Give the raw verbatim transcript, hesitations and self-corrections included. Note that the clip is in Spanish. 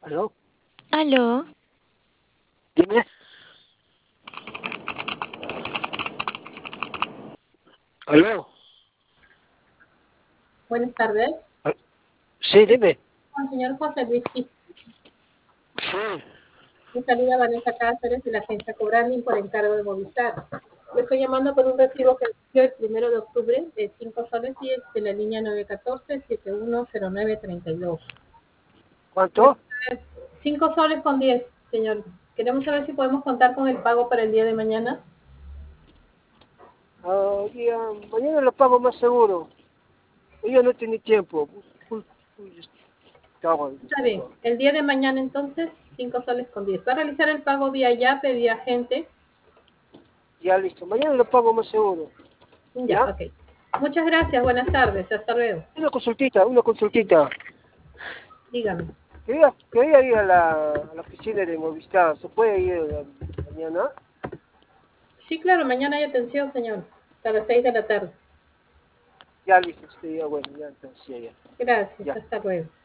¿Aló? Aló, Dime. ¿Aló? Buenas tardes. Al- Sí, dime. Con el señor José Luis Quispe. Sí. Me saluda Vanessa Cáceres de la agencia Cobranding por encargo de Movistar. Le estoy llamando por un recibo que dio el primero de octubre de cinco soles diez de la línea nueve uno cuatro, siete uno cero nueve tres dos. ¿Cuánto? cinco soles con diez, señor. Queremos saber si podemos contar con el pago para el día de mañana. Ah, día, mañana lo pago más seguro. Yo no tengo tiempo. Uy, uy, cago en- Está bien. El día de mañana entonces, cinco soles con diez. Va a realizar el pago vía Yape, vía agente. Ya listo. Mañana lo pago más seguro. Ya, ¿Ya? ok. Muchas gracias. Buenas tardes. Hasta luego. Una consultita, una consultita. Dígame. Quería, quería ir a la, a la oficina de Movistar. ¿Se puede ir eh, mañana? Sí, claro, mañana hay atención, señor. Hasta las seis de la tarde. Ya listo. Sí, ya, bueno, ya entonces, ya, ya. Gracias, Ya. hasta luego.